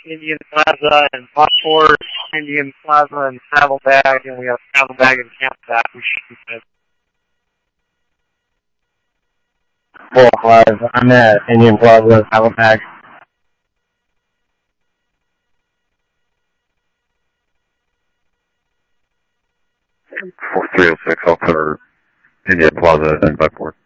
Indian Plaza and Buckport, Indian Plaza and Saddlebag, and we have Saddlebag and Campback. We should be good. 405. I'm at Indian Plaza, Saddlebag. 4306, I'll cover Indian Plaza and Buckport.